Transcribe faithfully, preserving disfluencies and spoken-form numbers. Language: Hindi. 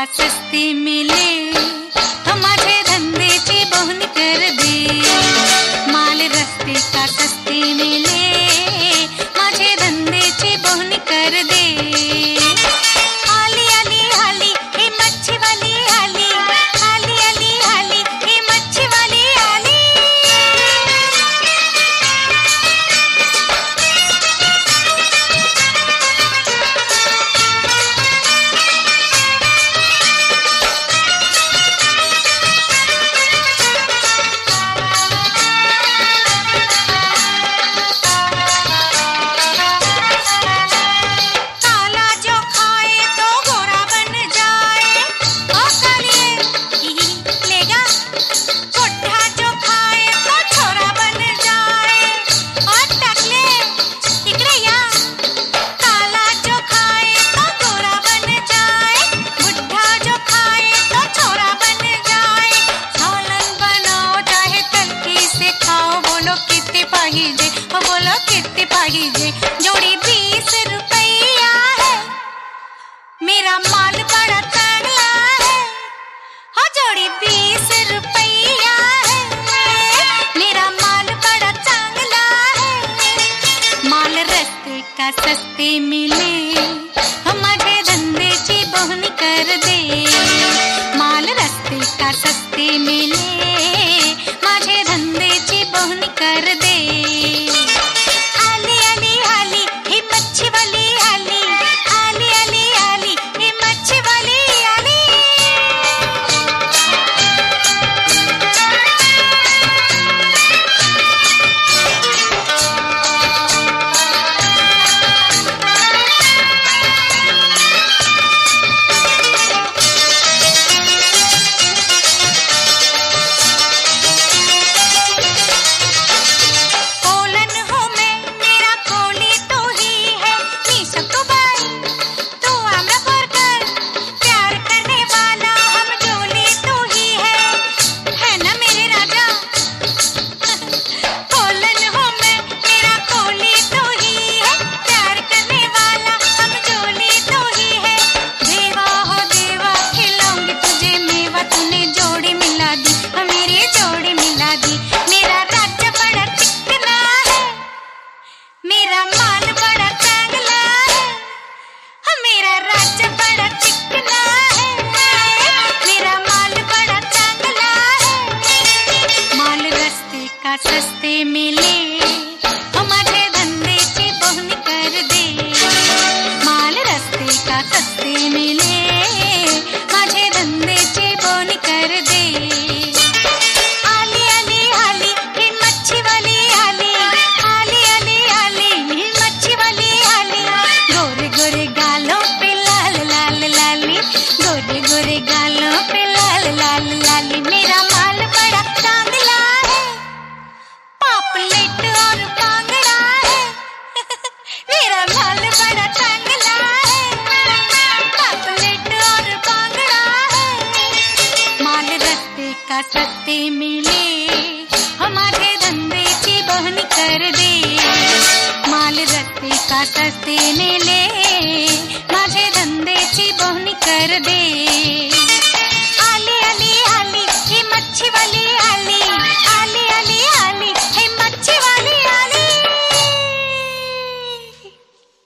का सस्ते मिले, तो माझे धंद्याची बोहनी कर दे। माल रस्ते का सस्ते मिले, माझे धंद्याची बोहनी कर दे। आली आली आली हे मच्छी वाली आली, आली आली आली हे मच्छी वाली आली। बोलो कितने पाहिजे? जोड़ी बीस रुपया है, मेरा माल बड़ा चांगला है। हो जोड़ी बीस रुपया है, मेरा माल बड़ा चांगला है। माल रस्ते का सस्ते मिले, हमारे धंद्याची बोहनी कर दे। माल रस्ते का सस्ते मिले, माझे धंद्याची बोहनी कर दे। सस्ते मिले, हमारे धंद्याची बोहनी कर दे। माल रस्ते का सस्ते मिले, माझे धंद्याची बोहनी कर दे। आली आली आली हे मच्छी वाली आली, आली आली आली हे मच्छी वाली आली। गोरे गोरे गालों पे लाल लाल लाली, गोरे गोरे गालों पे लाल लाल लाली। मेरा माल बड़ा चांगला है, पापलेट और बांगड़ा है। मेरा माल बड़ा चांगला है, पापलेट और बांगड़ा है। माल रस्ते का सस्ते मिले, हमारे धंद्याची बोहनी कर दे। माल रस्ते का सस्ते मिले, माझे धंद्याची बोहनी कर दे।